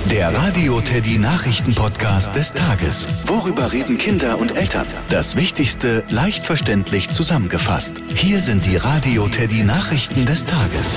Der Radio Teddy Nachrichten-Podcast des Tages. Worüber reden Kinder und Eltern? Das Wichtigste leicht verständlich zusammengefasst. Hier sind die Radio Teddy Nachrichten des Tages.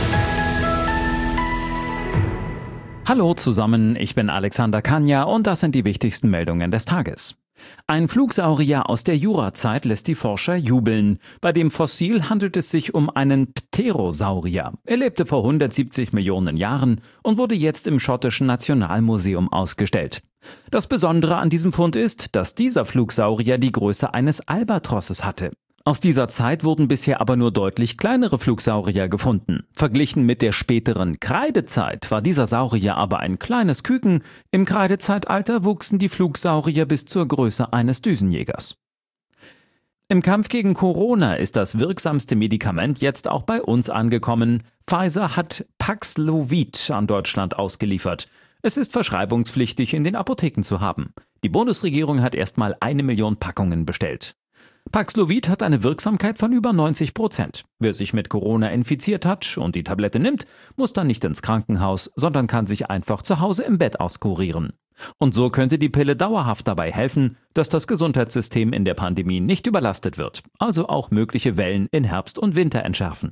Hallo zusammen, ich bin Alexander Kania und das sind die wichtigsten Meldungen des Tages. Ein Flugsaurier aus der Jurazeit lässt die Forscher jubeln. Bei dem Fossil handelt es sich um einen Pterosaurier. Er lebte vor 170 Millionen Jahren und wurde jetzt im schottischen Nationalmuseum ausgestellt. Das Besondere an diesem Fund ist, dass dieser Flugsaurier die Größe eines Albatrosses hatte. Aus dieser Zeit wurden bisher aber nur deutlich kleinere Flugsaurier gefunden. Verglichen mit der späteren Kreidezeit war dieser Saurier aber ein kleines Küken. Im Kreidezeitalter wuchsen die Flugsaurier bis zur Größe eines Düsenjägers. Im Kampf gegen Corona ist das wirksamste Medikament jetzt auch bei uns angekommen. Pfizer hat Paxlovid an Deutschland ausgeliefert. Es ist verschreibungspflichtig in den Apotheken zu haben. Die Bundesregierung hat erstmal 1 Million Packungen bestellt. Paxlovid hat eine Wirksamkeit von über 90%. Wer sich mit Corona infiziert hat und die Tablette nimmt, muss dann nicht ins Krankenhaus, sondern kann sich einfach zu Hause im Bett auskurieren. Und so könnte die Pille dauerhaft dabei helfen, dass das Gesundheitssystem in der Pandemie nicht überlastet wird, also auch mögliche Wellen in Herbst und Winter entschärfen.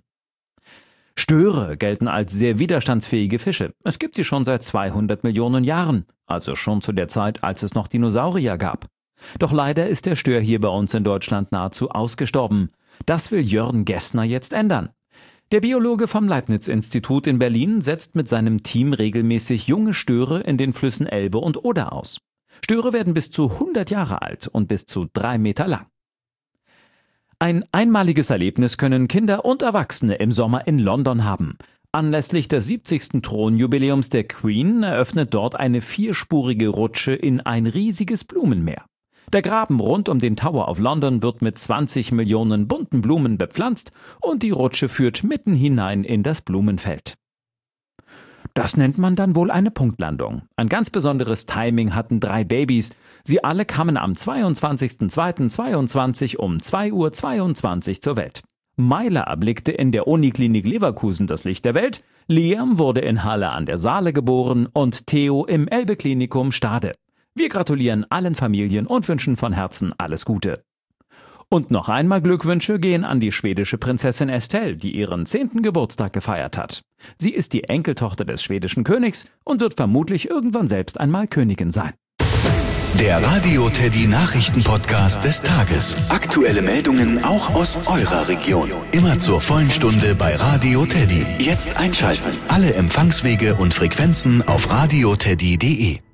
Störe gelten als sehr widerstandsfähige Fische. Es gibt sie schon seit 200 Millionen Jahren, also schon zu der Zeit, als es noch Dinosaurier gab. Doch leider ist der Stör hier bei uns in Deutschland nahezu ausgestorben. Das will Jörn Gessner jetzt ändern. Der Biologe vom Leibniz-Institut in Berlin setzt mit seinem Team regelmäßig junge Störe in den Flüssen Elbe und Oder aus. Störe werden bis zu 100 Jahre alt und bis zu 3 Meter lang. Ein einmaliges Erlebnis können Kinder und Erwachsene im Sommer in London haben. Anlässlich des 70. Thronjubiläums der Queen eröffnet dort eine 4-spurige Rutsche in ein riesiges Blumenmeer. Der Graben rund um den Tower of London wird mit 20 Millionen bunten Blumen bepflanzt und die Rutsche führt mitten hinein in das Blumenfeld. Das nennt man dann wohl eine Punktlandung. Ein ganz besonderes Timing hatten 3 Babys. Sie alle kamen am 22.02.22 um 2:22 Uhr zur Welt. Myla erblickte in der Uniklinik Leverkusen das Licht der Welt, Liam wurde in Halle an der Saale geboren und Theo im Elbe-Klinikum Stade. Wir gratulieren allen Familien und wünschen von Herzen alles Gute. Und noch einmal Glückwünsche gehen an die schwedische Prinzessin Estelle, die ihren 10. Geburtstag gefeiert hat. Sie ist die Enkeltochter des schwedischen Königs und wird vermutlich irgendwann selbst einmal Königin sein. Der Radio Teddy Nachrichten-Podcast des Tages. Aktuelle Meldungen auch aus eurer Region. Immer zur vollen Stunde bei Radio Teddy. Jetzt einschalten. Alle Empfangswege und Frequenzen auf radioteddy.de.